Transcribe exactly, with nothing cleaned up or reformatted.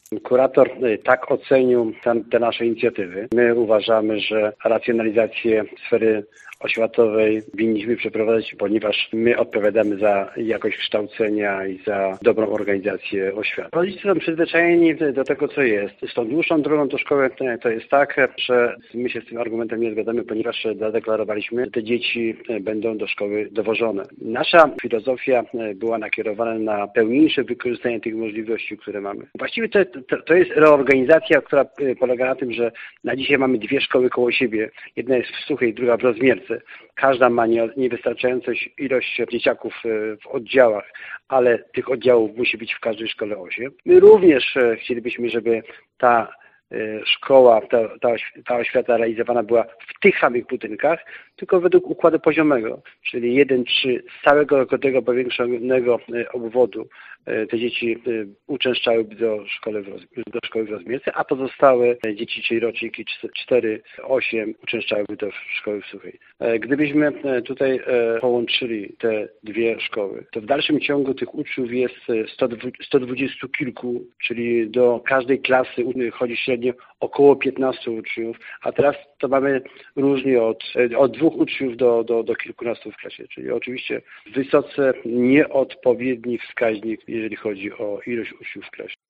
Kurator tak ocenił te nasze inicjatywy. My uważamy, że racjonalizację sfery oświatowej winniśmy przeprowadzić, ponieważ my odpowiadamy za jakość kształcenia i za dobrą organizację oświaty. Rodzice są przyzwyczajeni do tego, co jest. Z tą dłuższą drogą do szkoły to jest tak, że my się z tym argumentem nie zgadzamy, ponieważ zadeklarowaliśmy, że te dzieci będą do szkoły dowożone. Nasza filozofia była nakierowana na pełniejsze wykorzystanie tych możliwości, które mamy. Właściwie to, to, to jest reorganizacja, która polega na tym, że na dzisiaj mamy dwie szkoły koło siebie. Jedna jest w Suchej, druga w Rozmierce. Każda ma niewystarczającą ilość dzieciaków w oddziałach, ale tych oddziałów musi być w każdej szkole osiem. My również chcielibyśmy, żeby ta szkoła, ta, ta, ta oświata realizowana była w tych samych budynkach, tylko według układu poziomego, czyli jeden trzy z całego tego powiększonego obwodu te dzieci uczęszczałyby do szkoły, do szkoły w Rozmierce, a pozostałe dzieci, czyli roczniki cztery osiem uczęszczałyby do szkoły w Suchej. Gdybyśmy tutaj połączyli te dwie szkoły, to w dalszym ciągu tych uczniów jest sto dwadzieścia kilku, czyli do każdej klasy chodzi średnio około piętnastu uczniów, a teraz to mamy różnie od, od dwóch uczniów do, do, do kilkunastu w klasie, czyli oczywiście wysoce nieodpowiedni wskaźnik, jeżeli chodzi o ilość uczniów w klasie.